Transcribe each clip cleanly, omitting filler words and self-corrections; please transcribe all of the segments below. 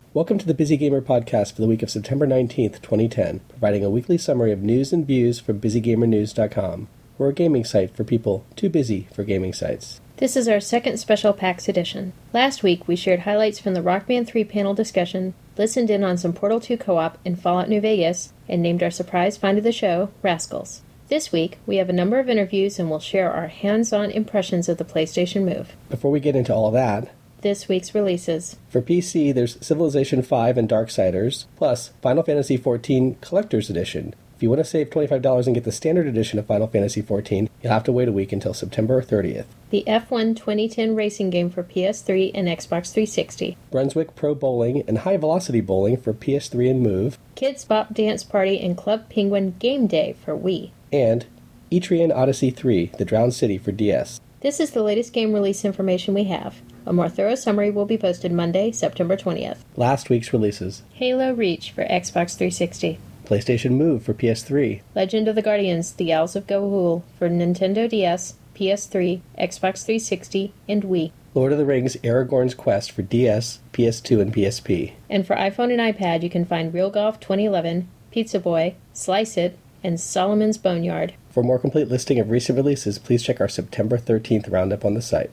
Welcome to the Busy Gamer podcast for the week of September 19th, 2010, providing a weekly summary of news and views from BusyGamerNews.com. We're a gaming site for people too busy for gaming sites. This is our second special PAX edition. Last week, we shared highlights from the Rock Band 3 panel discussion, listened in on some Portal 2 co-op in Fallout New Vegas, and named our surprise find of the show, Rascals. This week, we have a number of interviews and we'll share our hands-on impressions of the PlayStation Move. Before we get into all that, this week's releases. For PC, there's Civilization V and Darksiders, plus Final Fantasy XIV Collector's Edition. If you want to save $25 and get the standard edition of Final Fantasy XIV, you'll have to wait a week until September 30th. The F1 2010 racing game for PS3 and Xbox 360. Brunswick Pro Bowling and High Velocity Bowling for PS3 and Move. Kids Bop Dance Party and Club Penguin Game Day for Wii. And Etrian Odyssey 3, The Drowned City for DS. This is the latest game release information we have. A more thorough summary will be posted Monday, September 20th. Last week's releases. Halo Reach for Xbox 360. PlayStation Move for PS3. Legend of the Guardians, The Owls of Ga'Hoole for Nintendo DS, PS3, Xbox 360, and Wii. Lord of the Rings Aragorn's Quest for DS, PS2, and PSP. And for iPhone and iPad, you can find Real Golf 2011, Pizza Boy, Slice It, and Solomon's Boneyard. For a more complete listing of recent releases, please check our September 13th roundup on the site.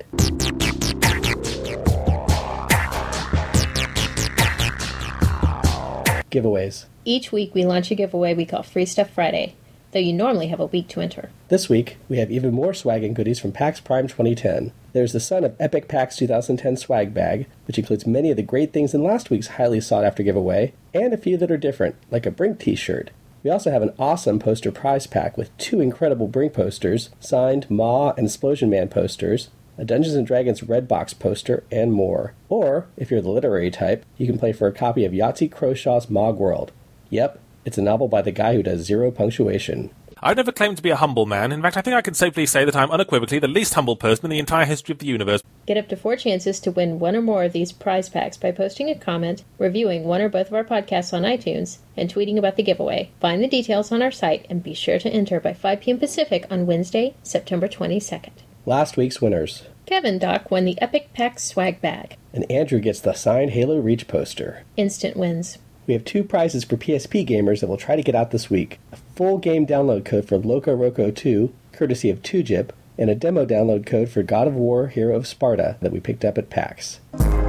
Giveaways. Each week we launch a giveaway we call Free Stuff Friday, though you normally have a week to enter. This week, we have even more swag and goodies from PAX Prime 2010. There's the Son of Epic PAX 2010 swag bag, which includes many of the great things in last week's highly sought-after giveaway, and a few that are different, like a Brink t-shirt. We also have an awesome poster prize pack with 2 incredible Brink posters, signed Maw and Explosion Man posters, a Dungeons & Dragons Redbox poster, and more. Or, if you're the literary type, you can play for a copy of Yahtzee Crowshaw's Mog World. Yep, it's a novel by the guy who does 0 punctuation. I've never claimed to be a humble man. In fact, I think I can safely say that I'm unequivocally the least humble person in the entire history of the universe. Get up to 4 chances to win one or more of these prize packs by posting a comment, reviewing one or both of our podcasts on iTunes, and tweeting about the giveaway. Find the details on our site and be sure to enter by 5 p.m. Pacific on Wednesday, September 22nd. Last week's winners. Kevin Doc won the Epic PAX swag bag. And Andrew gets the signed Halo Reach poster. Instant wins. We have 2 prizes for PSP gamers that we'll try to get out this week. A full game download code for Loco Roco 2, courtesy of 2GIP, and a demo download code for God of War Hero of Sparta that we picked up at PAX.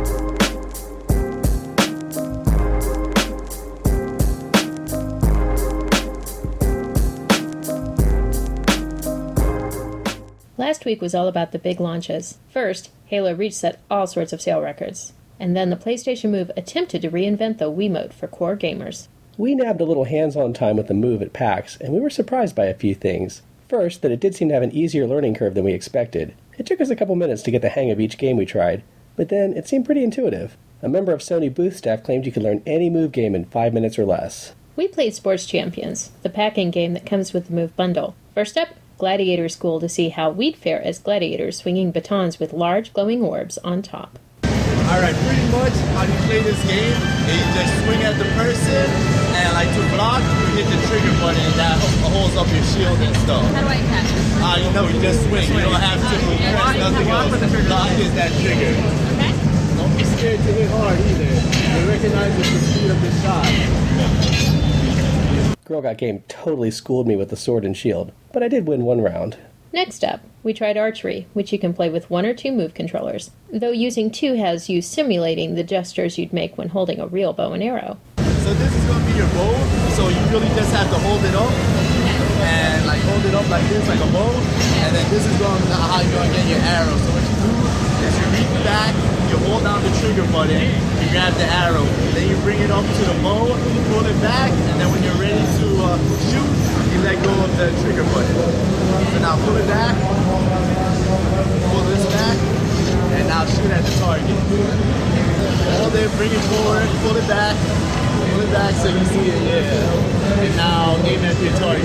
Last week was all about the big launches. First, Halo Reach set all sorts of sale records. And then the PlayStation Move attempted to reinvent the Wiimote for core gamers. We nabbed a little hands-on time with the Move at PAX, and we were surprised by a few things. First, that it did seem to have an easier learning curve than we expected. It took us a couple minutes to get the hang of each game we tried, but then it seemed pretty intuitive. A member of Sony booth staff claimed you could learn any Move game in 5 minutes or less. We played Sports Champions, the packing game that comes with the Move bundle. First up, Gladiator School to see how we'd fare as gladiators swinging batons with large glowing orbs on top. Alright, pretty much how you play this game is you just swing at the person, and like to block, you hit the trigger button and that holds up your shield and stuff. How do I catch it? You just swing. You don't have to press nothing else. Block is that trigger. Okay. Don't be scared to hit hard either. You recognize the speed of the shot. Girl Got Game totally schooled me with the sword and shield, but I did win 1 round. Next up, we tried archery, which you can play with 1 or 2 Move controllers, though using 2 has you simulating the gestures you'd make when holding a real bow and arrow. So this is going to be your bow, so you really just have to hold it up, and like hold it up like this, like a bow, and then this is how you're going to get your arrow. So what you do is you reach back, you hold down the trigger button, you grab the arrow, then you bring it up to the bow, you pull it back, and then when you're ready to shoot, you let go of the trigger button. So now pull it back, pull this back, and now shoot at the target. Hold it, bring it forward, pull it back so you see it, yeah. And now aim at your target.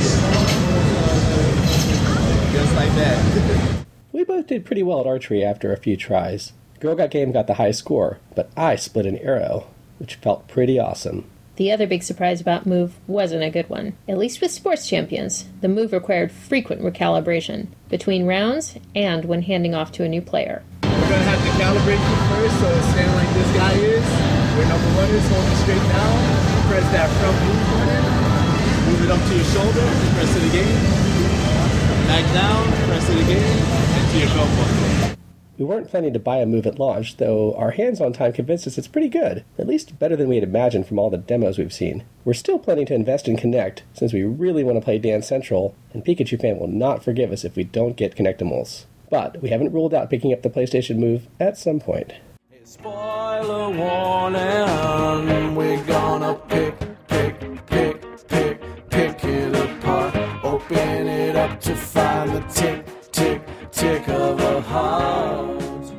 Just like that. We both did pretty well at archery after a few tries. Girl Got Game got the high score, but I split an arrow, which felt pretty awesome. The other big surprise about Move wasn't a good one. At least with Sports Champions, the Move required frequent recalibration, between rounds and when handing off to a new player. We're going to have to calibrate you first, so it's standing like this guy is. Where number 1 is, hold it straight down, press that front move button, move it up to your shoulder, press it again, back down, press it again, and to your belt buckle. We weren't planning to buy a Move at launch, though our hands-on time convinced us it's pretty good, at least better than we had imagined from all the demos we've seen. We're still planning to invest in Kinect, since we really want to play Dance Central, and Pikachu Fan will not forgive us if we don't get Kinectimals. But we haven't ruled out picking up the PlayStation Move at some point. Spoiler warning, we're gonna pick it apart, open it up to find the tick of a heart.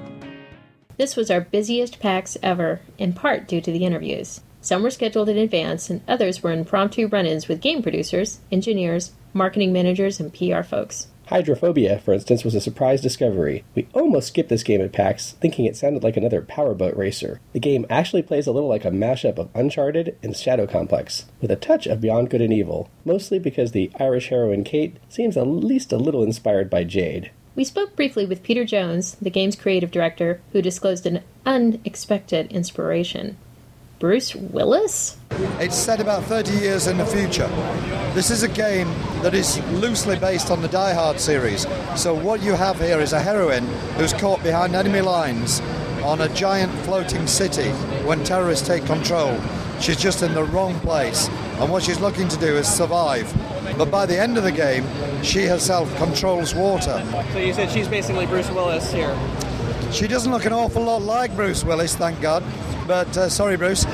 This was our busiest PAX ever, in part due to the interviews. Some were scheduled in advance, and others were impromptu run-ins with game producers, engineers, marketing managers, and PR folks. Hydrophobia, for instance, was a surprise discovery. We almost skipped this game at PAX, thinking it sounded like another powerboat racer. The game actually plays a little like a mashup of Uncharted and Shadow Complex, with a touch of Beyond Good and Evil, mostly because the Irish heroine Kate seems at least a little inspired by Jade. We spoke briefly with Peter Jones, the game's creative director, who disclosed an unexpected inspiration. Bruce Willis? It's set about 30 years in the future. This is a game that is loosely based on the Die Hard series. So what you have here is a heroine who's caught behind enemy lines on a giant floating city when terrorists take control. She's just in the wrong place, and what she's looking to do is survive. But by the end of the game, she herself controls water. So you said she's basically Bruce Willis here. She doesn't look an awful lot like Bruce Willis, thank God. But sorry, Bruce.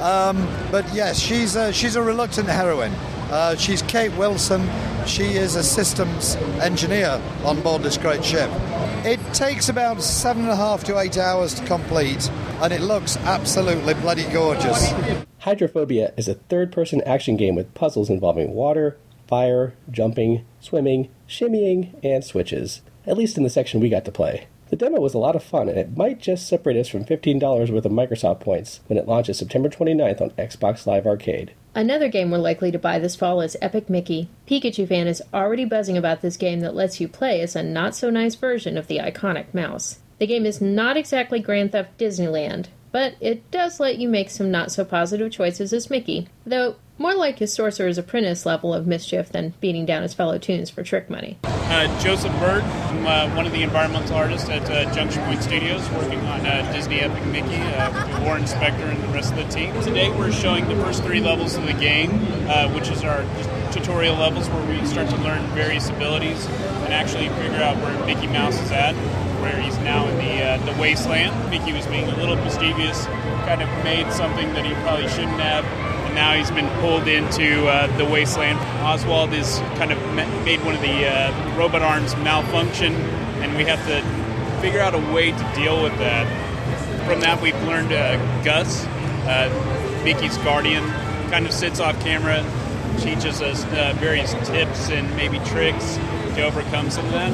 But yes, she's a reluctant heroine. She's Kate Wilson. She is a systems engineer on board this great ship. It takes about 7.5 to 8 hours to complete, and it looks absolutely bloody gorgeous. Hydrophobia is a third-person action game with puzzles involving water, fire, jumping, swimming, shimmying, and switches, at least in the section we got to play. The demo was a lot of fun, and it might just separate us from $15 worth of Microsoft points when it launches September 29th on Xbox Live Arcade. Another game we're likely to buy this fall is Epic Mickey. Pikachu Fan is already buzzing about this game that lets you play as a not-so-nice version of the iconic mouse. The game is not exactly Grand Theft Disneyland, but it does let you make some not-so-positive choices as Mickey, though more like his Sorcerer's Apprentice level of mischief than beating down his fellow toons for trick money. Joseph Bird, I'm one of the environmental artists at Junction Point Studios, working on Disney Epic Mickey, Warren Spector and the rest of the team. Today we're showing the first 3 levels of the game, which is our tutorial levels where we start to learn various abilities and actually figure out where Mickey Mouse is at, where he's now in the wasteland. Mickey was being a little mischievous, kind of made something that he probably shouldn't have. Now he's been pulled into the wasteland. Oswald is kind of made one of the robot arms malfunction, and we have to figure out a way to deal with that. From that, we've learned Gus, Mickey's guardian, kind of sits off camera, teaches us various tips and maybe tricks to overcome some of that.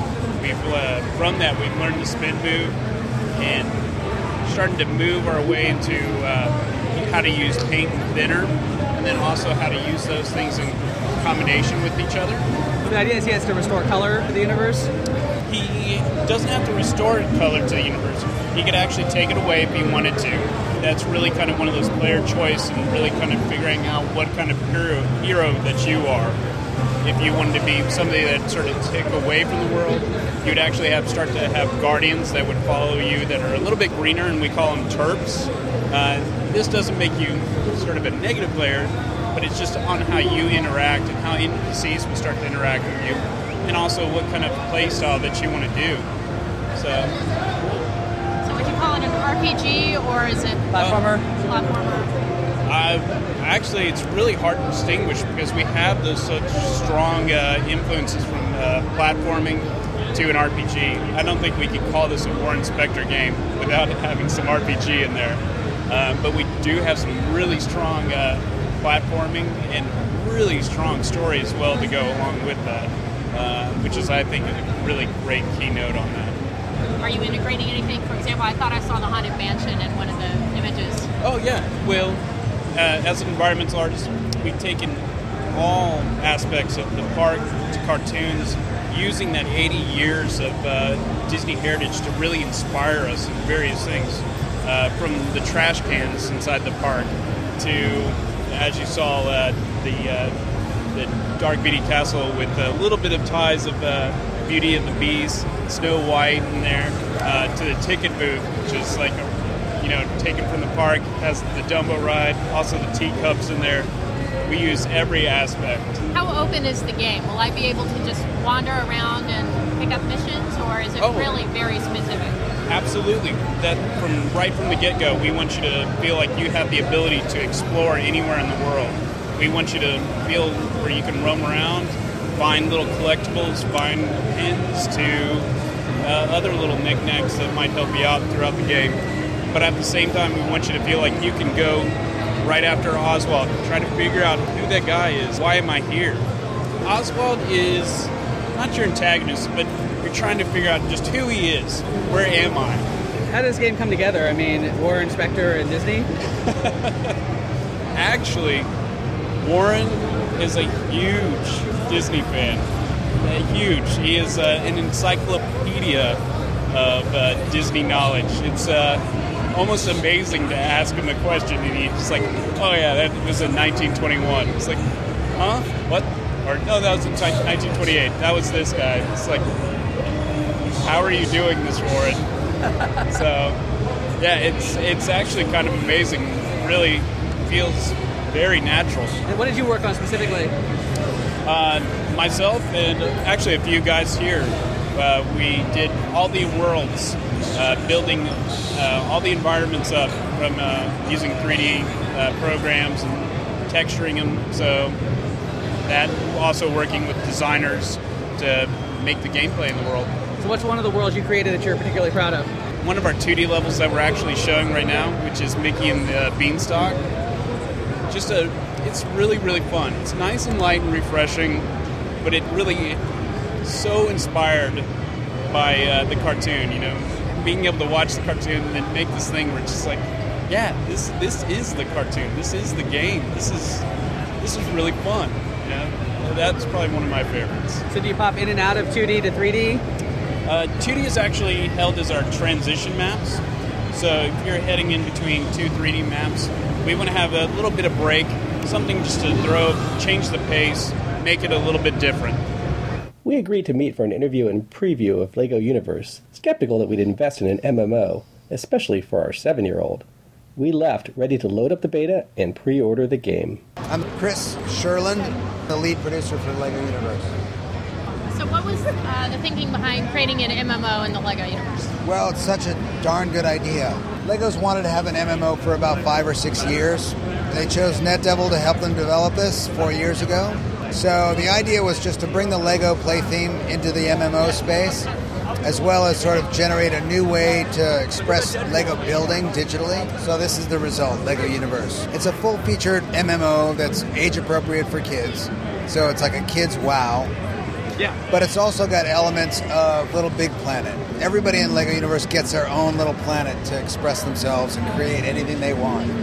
From that, we've learned the spin move and starting to move our way into how to use paint and thinner, and then also how to use those things in combination with each other. The idea is he has to restore color to the universe? He doesn't have to restore color to the universe. He could actually take it away if he wanted to. That's really kind of one of those player choice and really kind of figuring out what kind of hero that you are. If you wanted to be somebody that sort of take away from the world, you would actually start to have guardians that would follow you that are a little bit greener, and we call them terps. This doesn't make you sort of a negative player, but it's just on how you interact and how NPCs will start to interact with you, and also what kind of play style that you want to do. So would you call it an RPG, or is it platformer? Actually, it's really hard to distinguish because we have those such strong influences from platforming to an RPG. I don't think we could call this a Warren Spector game without having some RPG in there. But we do have some really strong platforming and really strong story as well to go along with that, which is, I think, a really great keynote on that. Are you integrating anything? For example, I thought I saw the Haunted Mansion in one of the images. Oh, yeah. Well, as an environmental artist, we've taken all aspects of the park to cartoons, using that 80 years of Disney heritage to really inspire us in various things. from the trash cans inside the park to, as you saw, the Dark Beatty Castle with a little bit of ties of Beauty and the Beast, Snow White in there, to the ticket booth, which is like, taken from the park, has the Dumbo ride, also the teacups in there. We use every aspect. How open is the game? Will I be able to just wander around and pick up missions, or is it really very specific? Absolutely. That right from the get-go, we want you to feel like you have the ability to explore anywhere in the world. We want you to feel where you can roam around, find little collectibles, find pins to other little knickknacks that might help you out throughout the game. But at the same time, we want you to feel like you can go right after Oswald, try to figure out who that guy is. Why am I here? Oswald is not your antagonist, but you're trying to figure out just who he is. Where am I? How does this game come together? I mean, Warren Spector and Disney? Actually, Warren is a huge Disney fan. Huge. He is an encyclopedia of Disney knowledge. It's almost amazing to ask him a question and he's just like, oh yeah, that was in 1921. It's like, huh? What? Or no, that was in 1928. That was this guy. It's like, how are you doing this, Warren? So, yeah, it's actually kind of amazing. Really feels very natural. And what did you work on specifically? Myself and actually a few guys here. We did all the worlds, building all the environments up from using 3D programs and texturing them. So that also working with designers to make the gameplay in the world. So what's one of the worlds you created that you're particularly proud of? One of our 2D levels that we're actually showing right now, which is Mickey and the Beanstalk. It's really, really fun. It's nice and light and refreshing, but it really so inspired by the cartoon, being able to watch the cartoon and then make this thing where it's just like, yeah, this is the cartoon, this is the game, this is really fun. That's probably one of my favorites. So do you pop in and out of 2D to 3D? 2D is actually held as our transition maps. So if you're heading in between two 3D maps, we want to have a little bit of break, something just to change the pace, make it a little bit different. We agreed to meet for an interview and preview of LEGO Universe, skeptical that we'd invest in an MMO, especially for our 7-year-old. We left ready to load up the beta and pre-order the game. I'm Chris Sherland, the lead producer for LEGO Universe. So what was the thinking behind creating an MMO in the LEGO Universe? Well, it's such a darn good idea. LEGO's wanted to have an MMO for about 5 or 6 years. They chose NetDevil to help them develop this 4 years ago. So the idea was just to bring the LEGO play theme into the MMO space, as well as sort of generate a new way to express LEGO building digitally. So this is the result, LEGO Universe. It's a full-featured MMO that's age-appropriate for kids. So it's like a kid's WoW. Yeah. But it's also got elements of Little Big Planet. Everybody in LEGO Universe gets their own little planet to express themselves and create anything they want.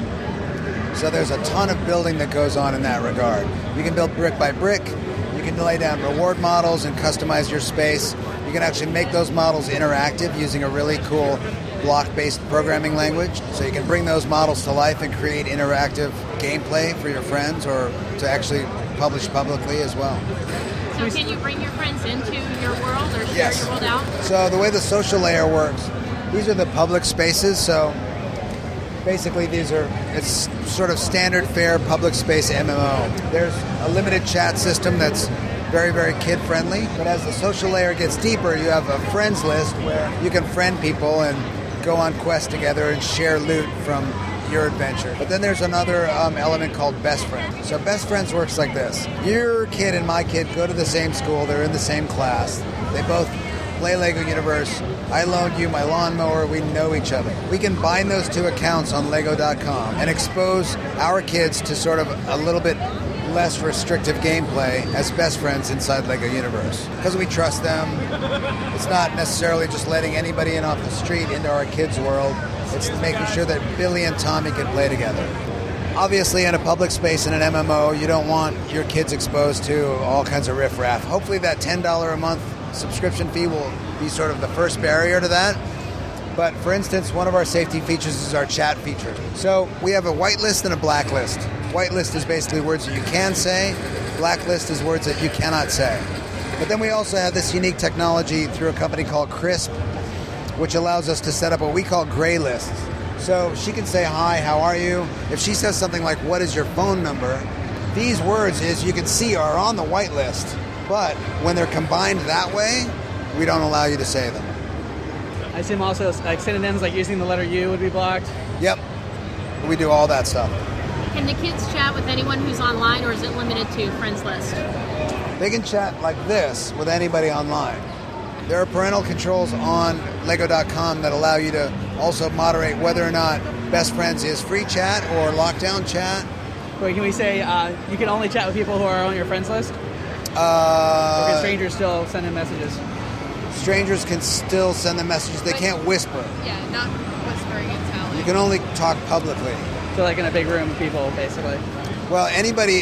So there's a ton of building that goes on in that regard. You can build brick by brick. You can lay down reward models and customize your space. You can actually make those models interactive using a really cool block-based programming language. So you can bring those models to life and create interactive gameplay for your friends or to actually publish publicly as well. So can you bring your friends into your world or share your world out? So the way the social layer works, these are the public spaces. So basically it's sort of standard fare public space MMO. There's a limited chat system that's very, very kid-friendly. But as the social layer gets deeper, you have a friends list where you can friend people and go on quests together and share loot from your adventure. But then there's another element called Best Friends. So Best Friends works like this. Your kid and my kid go to the same school. They're in the same class. They both play LEGO Universe. I loaned you my lawnmower. We know each other. We can bind those two accounts on Lego.com and expose our kids to sort of a little bit less restrictive gameplay as best friends inside LEGO Universe. Because we trust them. It's not necessarily just letting anybody in off the street into our kids' world. It's making sure that Billy and Tommy can play together. Obviously, in a public space in an MMO, you don't want your kids exposed to all kinds of riffraff. Hopefully that $10 a month subscription fee will be sort of the first barrier to that. But for instance, one of our safety features is our chat feature. So we have a whitelist and a blacklist. Whitelist is basically words that you can say. Blacklist is words that you cannot say. But then we also have this unique technology through a company called Crisp, which allows us to set up what we call gray lists. So she can say, hi, how are you? If she says something like, what is your phone number? These words, as you can see, are on the whitelist. But when they're combined that way, we don't allow you to say them. I assume also like synonyms like using the letter U would be blocked? Yep. We do all that stuff. Can the kids chat with anyone who's online, or is it limited to friends list? They can chat like this with anybody online. There are parental controls on Lego.com that allow you to also moderate whether or not Best Friends is free chat or lockdown chat. Wait, can we say you can only chat with people who are on your friends list? Or can strangers still send in messages? Strangers can still send them messages. They can't whisper. Yeah, not whispering and telling. You can only talk publicly. So like in a big room of people, basically. Well, anybody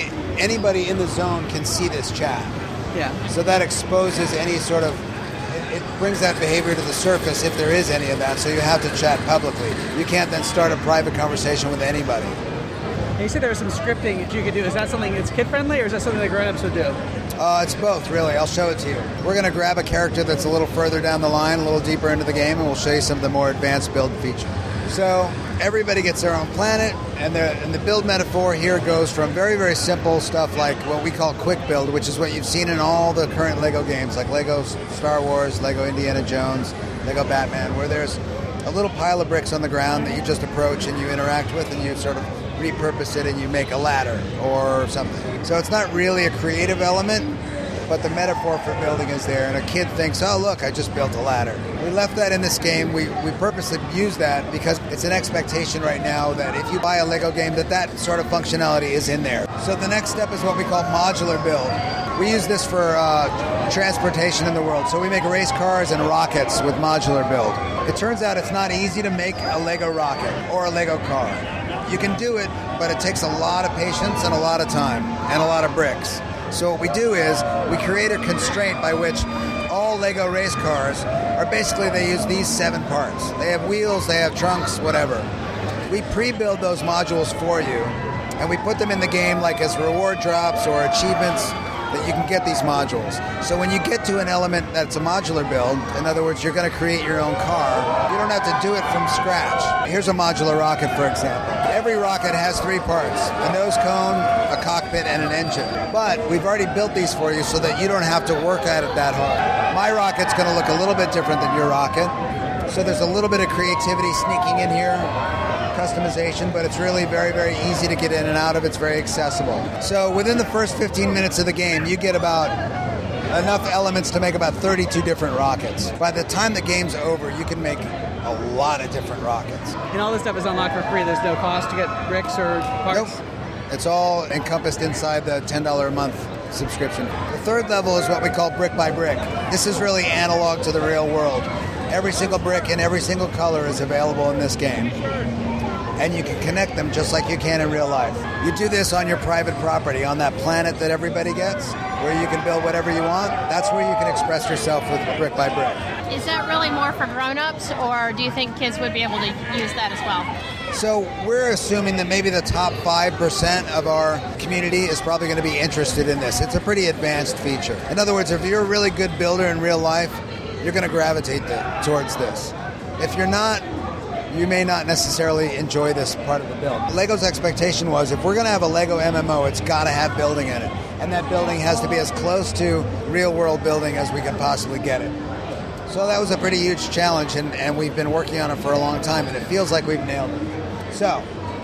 in the zone can see this chat. Yeah. So that exposes any sort of, it brings that behavior to the surface if there is any of that, so you have to chat publicly. You can't then start a private conversation with anybody. You said there was some scripting that you could do. Is that something that's kid-friendly, or is that something that grown-ups would do? It's both, really. I'll show it to you. We're going to grab a character that's a little further down the line, a little deeper into the game, and we'll show you some of the more advanced build features. So everybody gets their own planet, and the build metaphor here goes from very, very simple stuff like what we call quick build, which is what you've seen in all the current Lego games, like Lego Star Wars, Lego Indiana Jones, Lego Batman, where there's a little pile of bricks on the ground that you just approach and you interact with, and you sort of repurpose it and you make a ladder or something. So it's not really a creative element, but the metaphor for building is there, and a kid thinks, oh look, I just built a ladder. We left that in this game. We purposely use that because it's an expectation right now that if you buy a Lego game that sort of functionality is in there. So the next step is what we call modular build. We use this for transportation in the world. So we make race cars and rockets with modular build. It turns out it's not easy to make a Lego rocket or a Lego car. You can do it, but it takes a lot of patience and a lot of time and a lot of bricks. So what we do is we create a constraint by which all Lego race cars are basically, they use these 7 parts. They have wheels, they have trunks, whatever. We pre-build those modules for you, and we put them in the game like as reward drops or achievements that you can get these modules. So when you get to an element that's a modular build, in other words, you're going to create your own car, you don't have to do it from scratch. Here's a modular rocket, for example. Every rocket has 3 parts: a nose cone, a cockpit, and an engine. But we've already built these for you so that you don't have to work at it that hard. My rocket's going to look a little bit different than your rocket. So there's a little bit of creativity sneaking in here, customization, but it's really very, very easy to get in and out of. It's very accessible. So within the first 15 minutes of the game, you get about enough elements to make about 32 different rockets. By the time the game's over, you can make a lot of different rockets. And all this stuff is unlocked for free. There's no cost to get bricks or parts? Nope. It's all encompassed inside the $10 a month subscription. The third level is what we call brick by brick. This is really analog to the real world. Every single brick in every single color is available in this game, and you can connect them just like you can in real life. You do this on your private property, on that planet that everybody gets, where you can build whatever you want. That's where you can express yourself with brick by brick. Is that really more for grown-ups, or do you think kids would be able to use that as well? So we're assuming that maybe the top 5% of our community is probably going to be interested in this. It's a pretty advanced feature. In other words, if you're a really good builder in real life, you're going to gravitate towards this. If you're not, you may not necessarily enjoy this part of the build. Lego's expectation was, if we're going to have a Lego MMO, it's got to have building in it. And that building has to be as close to real-world building as we can possibly get it. So that was a pretty huge challenge, and we've been working on it for a long time, and it feels like we've nailed it. So,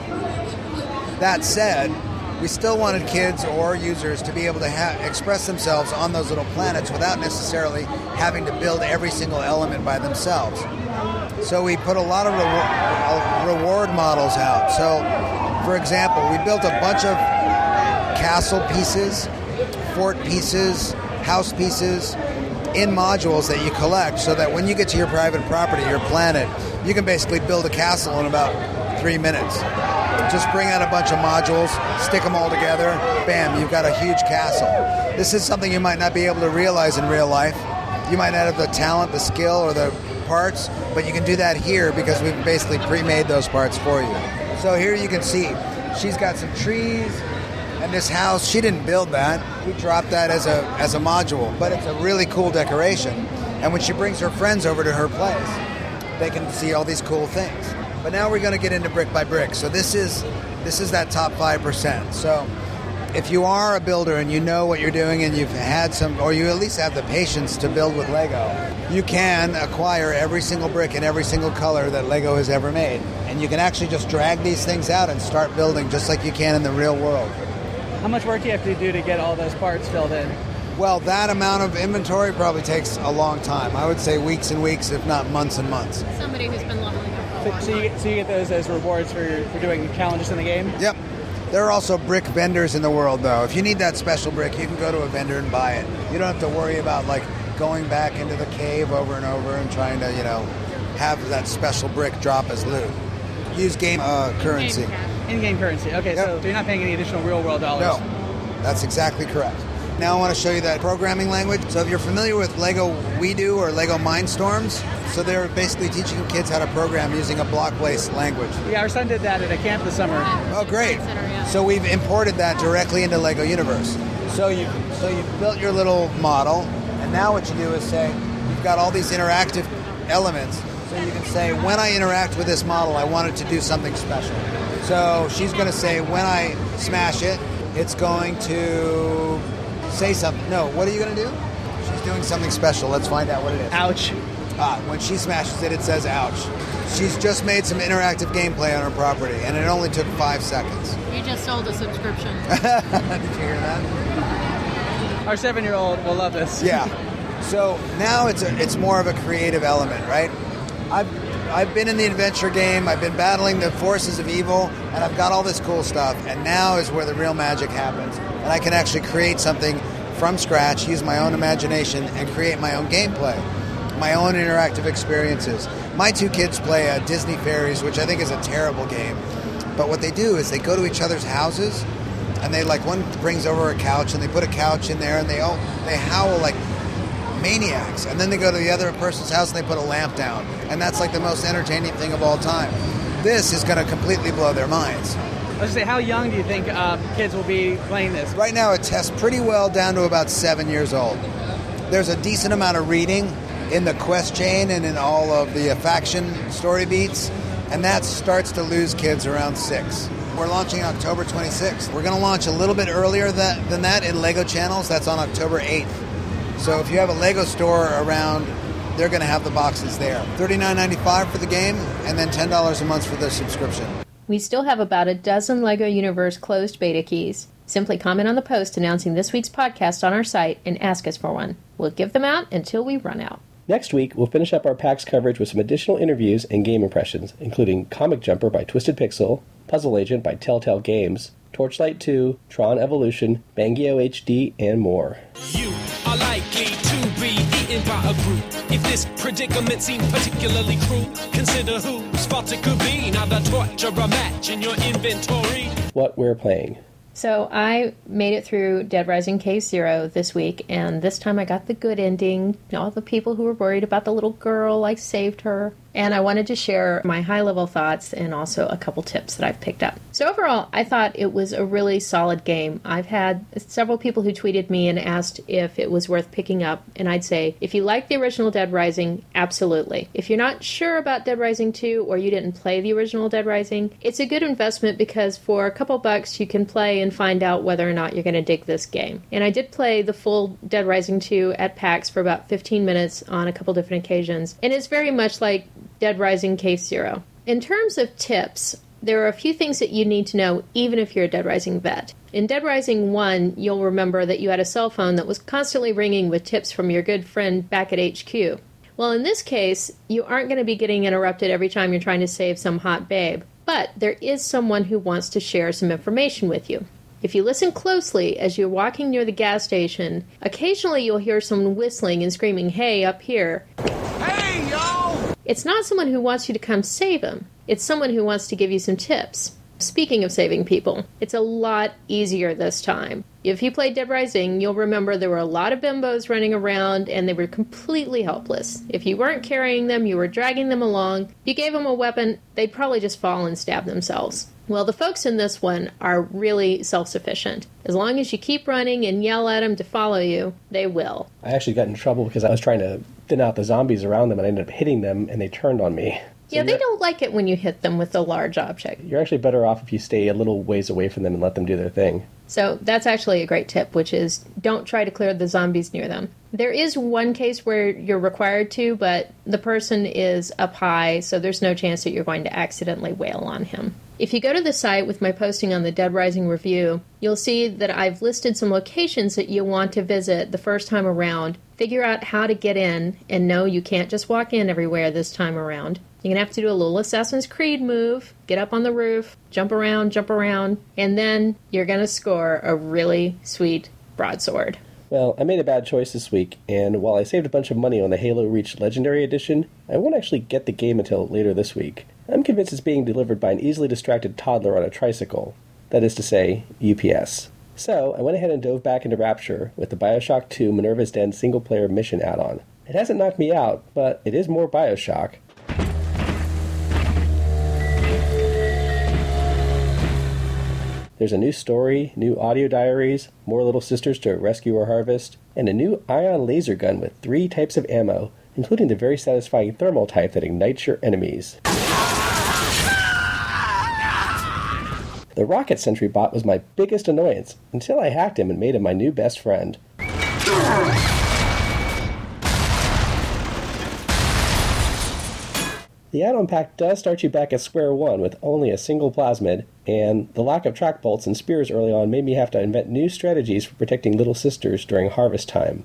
that said, we still wanted kids or users to be able to express themselves on those little planets without necessarily having to build every single element by themselves. So we put a lot of reward models out. So, for example, we built a bunch of castle pieces, fort pieces, house pieces in modules that you collect, so that when you get to your private property, your planet, you can basically build a castle in about 3 minutes. Just bring out a bunch of modules, stick them all together, bam, you've got a huge castle. This is something you might not be able to realize in real life. You might not have the talent, the skill, or the parts, but you can do that here because we've basically pre-made those parts for you. So here you can see she's got some trees and this house. She didn't build that. We dropped that as a module, but it's a really cool decoration. And when she brings her friends over to her place, they can see all these cool things. But now we're going to get into brick by brick. So this is that top 5%. So if you are a builder and you know what you're doing and you've had some, or you at least have the patience to build with Lego, you can acquire every single brick in every single color that Lego has ever made. And you can actually just drag these things out and start building just like you can in the real world. How much work do you have to do to get all those parts filled in? Well, that amount of inventory probably takes a long time. I would say weeks and weeks, if not months and months. Somebody who's been leveling up. So you get those as rewards for doing challenges in the game? Yep. There are also brick vendors in the world, though. If you need that special brick, you can go to a vendor and buy it. You don't have to worry about going back into the cave over and over and trying to, have that special brick drop as loot. Use game currency. In-game currency. Okay, yep. So you're not paying any additional real-world dollars? No, that's exactly correct. Now I want to show you that programming language. So if you're familiar with Lego WeDo or Lego Mindstorms, so they're basically teaching kids how to program using a block-based language. Yeah, our son did that at a camp this summer. Oh, great. So we've imported that directly into Lego Universe. So you've built your little model, and now what you do is say, you've got all these interactive elements. So you can say, when I interact with this model, I want it to do something special. So she's going to say, when I smash it, it's going to say something. No, what are you going to do? She's doing something special. Let's find out what it is. Ouch. When she smashes it, it says ouch. She's just made some interactive gameplay on her property, and it only took 5 seconds. You just sold a subscription. Did you hear that? Our 7-year-old will love this. Yeah. So now it's more of a creative element, right? I've been in the adventure game, I've been battling the forces of evil, and I've got all this cool stuff, and now is where the real magic happens. And I can actually create something from scratch, use my own imagination, and create my own gameplay, my own interactive experiences. My 2 kids play Disney Fairies, which I think is a terrible game. But what they do is they go to each other's houses, and one brings over a couch, and they put a couch in there, and they howl like maniacs. And then they go to the other person's house and they put a lamp down. And that's the most entertaining thing of all time. This is going to completely blow their minds. I was going to say, how young do you think kids will be playing this? Right now it tests pretty well down to about 7 years old. There's a decent amount of reading in the quest chain and in all of the faction story beats. And that starts to lose kids around 6. We're launching October 26th. We're going to launch a little bit earlier than that in Lego Channels. That's on October 8th. So if you have a Lego store around, they're going to have the boxes there. $39.95 for the game, and then $10 a month for the subscription. We still have about a dozen Lego Universe closed beta keys. Simply comment on the post announcing this week's podcast on our site and ask us for one. We'll give them out until we run out. Next week, we'll finish up our PAX coverage with some additional interviews and game impressions, including Comic Jumper by Twisted Pixel, Puzzle Agent by Telltale Games, Torchlight 2, Tron Evolution, Bangio HD, and more. You are likely to be eaten by a group. If this predicament seems particularly cruel, consider whose fault it could be. Now the torture a match in your inventory. What we're playing. So I made it through Dead Rising Case Zero this week, and this time I got the good ending. All the people who were worried about the little girl, I saved her. And I wanted to share my high-level thoughts and also a couple tips that I've picked up. So overall, I thought it was a really solid game. I've had several people who tweeted me and asked if it was worth picking up, and I'd say, if you like the original Dead Rising, absolutely. If you're not sure about Dead Rising 2 or you didn't play the original Dead Rising, it's a good investment because for a couple bucks you can play and find out whether or not you're going to dig this game. And I did play the full Dead Rising 2 at PAX for about 15 minutes on a couple different occasions, and it's very much like Dead Rising Case Zero. In terms of tips, there are a few things that you need to know even if you're a Dead Rising vet. In Dead Rising 1, you'll remember that you had a cell phone that was constantly ringing with tips from your good friend back at HQ. Well, in this case, you aren't going to be getting interrupted every time you're trying to save some hot babe, but there is someone who wants to share some information with you. If you listen closely as you're walking near the gas station, occasionally you'll hear someone whistling and screaming, "Hey, up here." Hey, yo! It's not someone who wants you to come save him. It's someone who wants to give you some tips. Speaking of saving people, it's a lot easier this time. If you played Dead Rising, you'll remember there were a lot of bimbos running around and they were completely helpless. If you weren't carrying them, you were dragging them along. You gave them a weapon, they'd probably just fall and stab themselves. Well, the folks in this one are really self-sufficient. As long as you keep running and yell at them to follow you, they will. I actually got in trouble because I was trying to thin out the zombies around them and I ended up hitting them and they turned on me. So yeah, they don't like it when you hit them with a large object. You're actually better off if you stay a little ways away from them and let them do their thing. So that's actually a great tip, which is don't try to clear the zombies near them. There is one case where you're required to, but the person is up high, so there's no chance that you're going to accidentally wail on him. If you go to the site with my posting on the Dead Rising review, you'll see that I've listed some locations that you'll want to visit the first time around. Figure out how to get in, and no, you can't just walk in everywhere this time around. You're going to have to do a little Assassin's Creed move, get up on the roof, jump around, and then you're going to score a really sweet broadsword. Well, I made a bad choice this week, and while I saved a bunch of money on the Halo Reach Legendary Edition, I won't actually get the game until later this week. I'm convinced it's being delivered by an easily distracted toddler on a tricycle. That is to say, UPS. So, I went ahead and dove back into Rapture with the Bioshock 2 Minerva's Den single-player mission add-on. It hasn't knocked me out, but it is more Bioshock. There's a new story, new audio diaries, more little sisters to rescue or harvest, and a new ion laser gun with 3 types of ammo, including the very satisfying thermal type that ignites your enemies. The Rocket Sentry bot was my biggest annoyance, until I hacked him and made him my new best friend. The add-on pack does start you back at square one with only a single plasmid, and the lack of track bolts and spears early on made me have to invent new strategies for protecting little sisters during harvest time.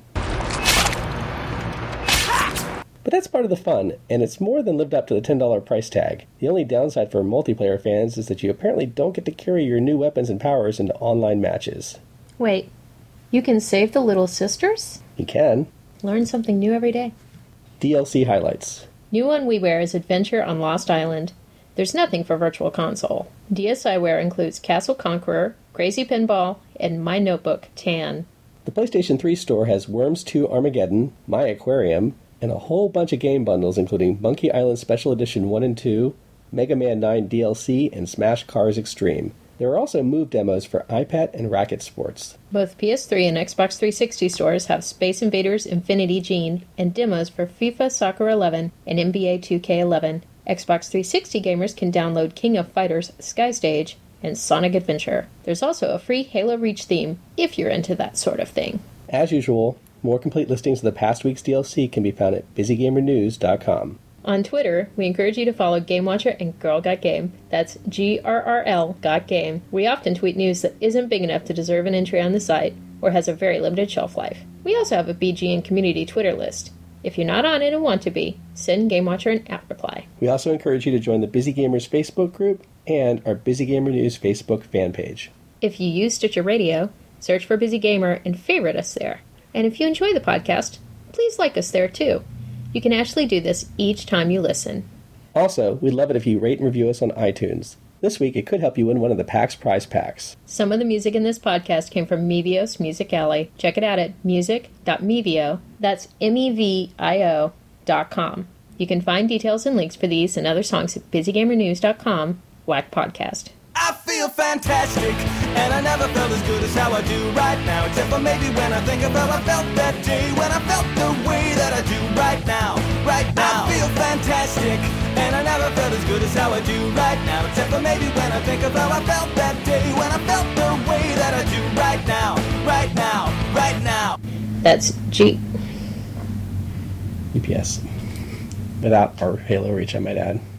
But that's part of the fun, and it's more than lived up to the $10 price tag. The only downside for multiplayer fans is that you apparently don't get to carry your new weapons and powers into online matches. Wait, you can save the little sisters? You can. Learn something new every day. DLC highlights. New on WiiWare is Adventure on Lost Island. There's nothing for Virtual Console. DSiWare includes Castle Conqueror, Crazy Pinball, and My Notebook, Tan. The PlayStation 3 store has Worms 2 Armageddon, My Aquarium, and a whole bunch of game bundles including Monkey Island Special Edition 1 and 2, Mega Man 9 DLC, and Smash Cars Extreme. There are also move demos for iPad and Racket Sports. Both PS3 and Xbox 360 stores have Space Invaders Infinity Gene and demos for FIFA Soccer 11 and NBA 2K11. Xbox 360 gamers can download King of Fighters Sky Stage and Sonic Adventure. There's also a free Halo Reach theme if you're into that sort of thing. As usual, more complete listings of the past week's DLC can be found at BusyGamerNews.com. On Twitter, we encourage you to follow Game Watcher and Girl Got Game. That's GRRL Got Game. We often tweet news that isn't big enough to deserve an entry on the site or has a very limited shelf life. We also have a BGN community Twitter list. If you're not on it and want to be, send Game Watcher an @reply. We also encourage you to join the Busy Gamers Facebook group and our Busy Gamer News Facebook fan page. If you use Stitcher Radio, search for Busy Gamer and favorite us there. And if you enjoy the podcast, please like us there too. You can actually do this each time you listen. Also, we'd love it if you rate and review us on iTunes. This week, it could help you win one of the PAX prize packs. Some of the music in this podcast came from Mevios Music Alley. Check it out at music.mevio, that's MEVIO.com. You can find details and links for these and other songs at busygamernews.com, Whack Podcast. I feel fantastic, and I never felt as good as how I do right now. Except for maybe when I think of how I felt that day, when I felt the way that I do right now, right now. I feel fantastic, and I never felt as good as how I do right now. Except for maybe when I think of how I felt that day, when I felt the way that I do right now, right now, right now. That's UPS. Without our Halo Reach, I might add.